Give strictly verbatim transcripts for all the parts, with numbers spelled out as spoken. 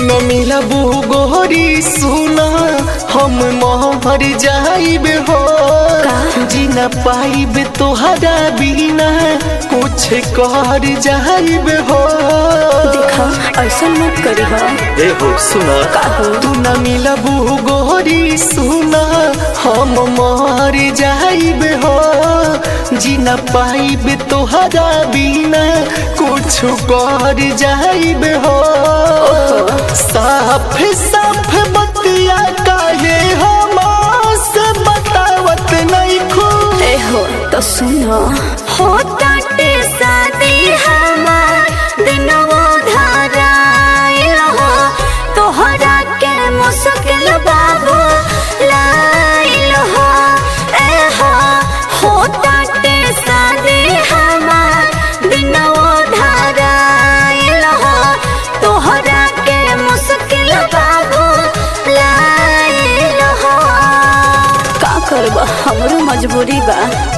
न मिलबू गोरी सुना हम मर जाइब हो, जी न पाइब तोहरा बिना कुछ कर जाइब हो। देखा ऐसा मत करी हो। ए हो सुना तू न मिलबू गोरी सुना हम मर जाइब हो, जी न पाइब तोहरा बिना कुछ कर जाइब हो। साफ साफ बतिया काहे हमसे बतावत नहीं खू। ए हो तो सुनो हो ताटे शादी हमार दिनवा धराइल हो, तोहरा के मुश्किल बाबू लाइल हो। ए हो हो ताटे शादी हमार दिनवा धराइल हो, तोहरा के मुश्किल बाबू लाइल हो। का करबा हमरो मजबूरी बा।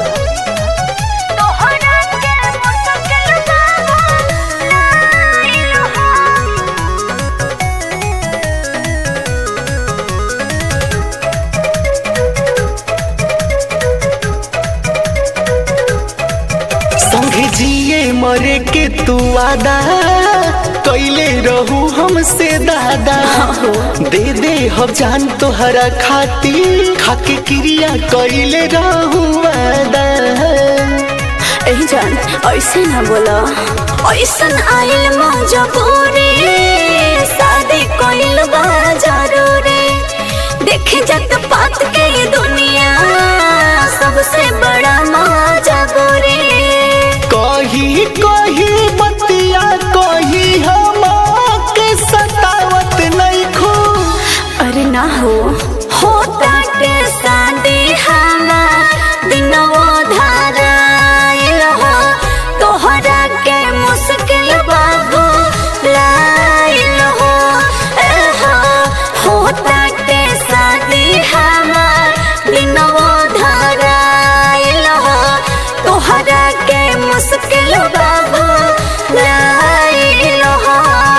संगे जिए मरे के तू वादा कैले रहू हमसे दादा, दे दे हम जान तोहरा खातिर खाके क्रिया कैले रहू वादा। ए जान ऐसे ना बोला, ऐसन आइल मजबूरी, शादी कइल बा जरूरी। देखे जत पात के ये दुनिया सबसे बड़ा मजबूरी। कही कही बतिया कही हम के सतावत नहीं खू। अरे ना हो हो ताटे शादी हमार दिनवा धराइल हो, तोहरा के मुश्किल बाबू लाइल हो। ए हो हो ताटे शादी हमार दिनवा धराइल हो, तोहरा के मुश्किल बाबू लाइल हो।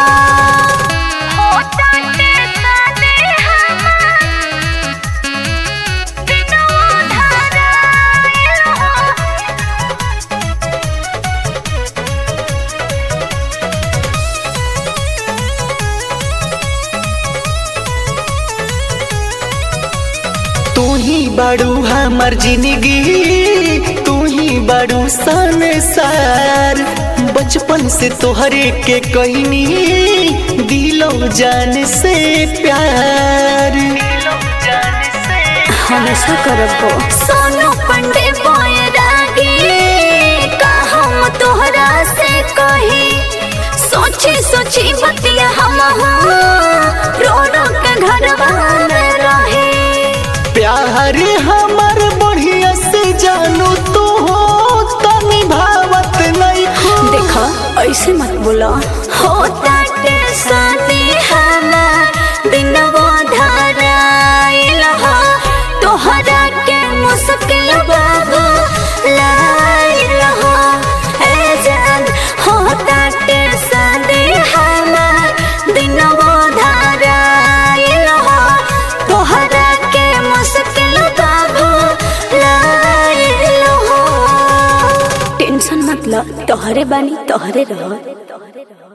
तू ही बड़ू हमार जिंदगी, तू ही बड़ू संसार। बचपन से तोहरे के कहनी दिलो जान से प्यार। हमेशा करबो सोनू पंडे बोयरागी, का हम तोहरा से कही। सोची सोची बतिया हम रो रो के घरवा में रहे। प्यार हमार बढ़िया से जानू तू हो तो निभावत नहीं खू। देखा ऐसे मत बोला हो ताटे शादी हमार दिनवा धराइल हो, तोहरा के मुश्किल बाबू लाइल हो। ए जान हो ताटे शादी हमार दिनवा धराइल हो, तोहरा के मुश्किल बाबू लाइल हो। टेंशन मत लो, तोहरे बानी तोहरे रहो।